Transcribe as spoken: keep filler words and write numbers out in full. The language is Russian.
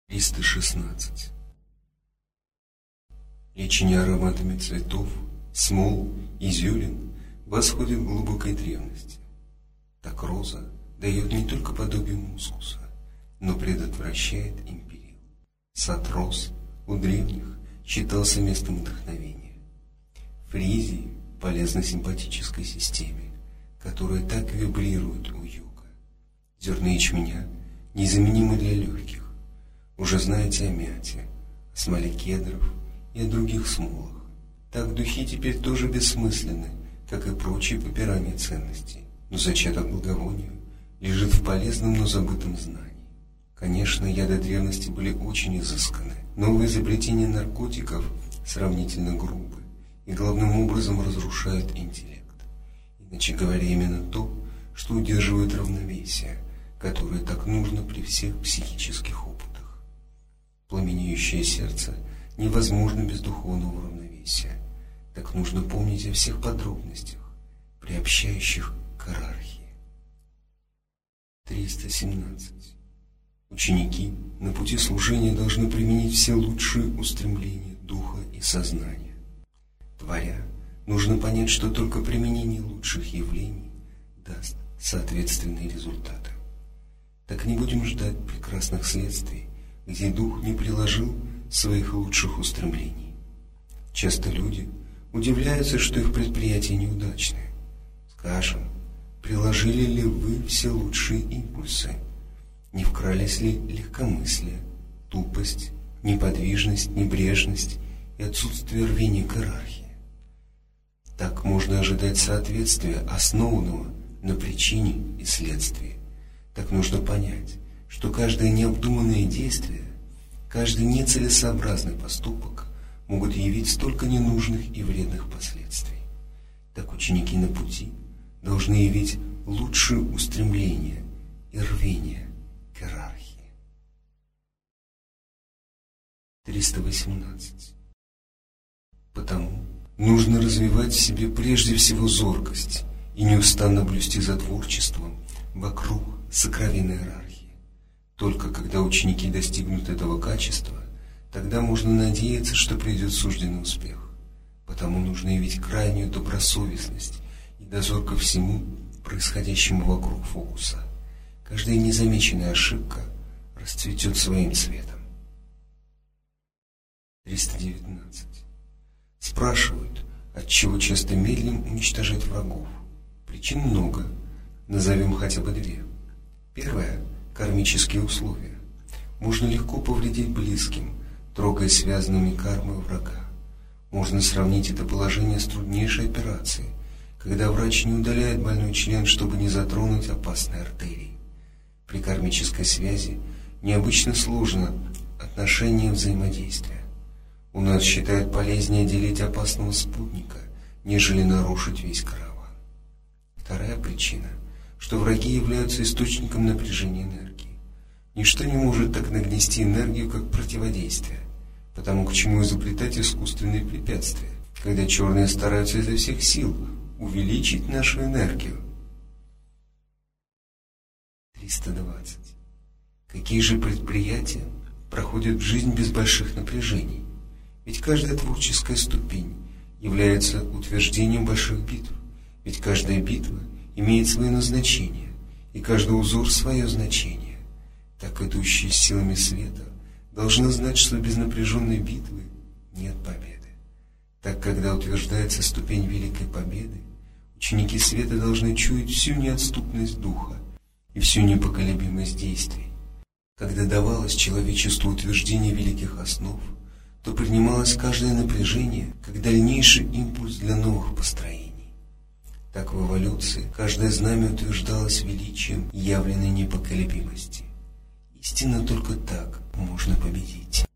триста шестнадцать. Лечение ароматами цветов, смол и зелен восходит к глубокой древности. Так роза дает не только подобие мускуса, но предотвращает империл. Сад роз у древних считался местом вдохновения. Фризии полезна симпатической системе, которая так вибрирует у юга. Зерна ячменя незаменимы для легких. Уже знаете о мяте, о смоле кедров и о других смолах. Так духи теперь тоже бессмысленны, как и прочие попирания ценностей. Но зачаток благовонию лежит в полезном, но забытом знании. Конечно, яды древности были очень изысканы. Новые изобретения наркотиков сравнительно грубы и главным образом разрушают интеллект. Иначе говоря, именно то, что удерживает равновесие, которое так нужно при всех психических опытах. Пламенеющее сердце невозможно без духовного равновесия. Так нужно помнить о всех подробностях, приобщающих к иерархии. триста семнадцать. Ученики на пути служения должны применить все лучшие устремления духа и сознания. Творя, нужно понять, что только применение лучших явлений даст соответственные результаты. Так не будем ждать прекрасных следствий, где дух не приложил своих лучших устремлений. Часто люди удивляются, что их предприятия неудачные. Скажем, приложили ли вы все лучшие импульсы? Не вкрались ли легкомыслие, тупость, неподвижность, небрежность и отсутствие рвения к иерархии? Так можно ожидать соответствия, основанного на причине и следствии. Так нужно понять, что каждое необдуманное действие, каждый нецелесообразный поступок могут явить столько ненужных и вредных последствий. Так ученики на пути должны явить лучшие устремления и рвение к иерархии. триста восемнадцать. Потому нужно развивать в себе прежде всего зоркость и неустанно блюсти за творчеством вокруг сокровенной иерархии. Только когда ученики достигнут этого качества, тогда можно надеяться, что придет сужденный успех. Потому нужно явить крайнюю добросовестность и дозор ко всему, происходящему вокруг фокуса. Каждая незамеченная ошибка расцветет своим цветом. триста девятнадцать. Спрашивают, отчего часто медлим уничтожать врагов. Причин много, назовем хотя бы две. Первая – кармические условия. Можно легко повредить близким, трогая связанными кармой врага. Можно сравнить это положение с труднейшей операцией, когда врач не удаляет больной член, чтобы не затронуть опасные артерии. При кармической связи необычно сложно отношение взаимодействия. У нас считают полезнее делить опасного спутника, нежели нарушить весь караван. Вторая причина, что враги являются источником напряжения энергии. Ничто не может так нагнести энергию, как противодействие, потому к чему изобретать искусственные препятствия, когда черные стараются изо всех сил увеличить нашу энергию. триста двадцать. Какие же предприятия проходят в жизнь без больших напряжений? Ведь каждая творческая ступень является утверждением больших битв. Ведь каждая битва имеет свое назначение, и каждый узор свое значение. Так идущие силами света должны знать, что без напряженной битвы нет победы. Так, когда утверждается ступень великой победы, ученики света должны чуять всю неотступность духа и всю непоколебимость действий. Когда давалось человечеству утверждение великих основ, то принималось каждое напряжение как дальнейший импульс для новых построений. Так в эволюции каждое знамя утверждалось величием явленной непоколебимости. Истинно только так можно победить.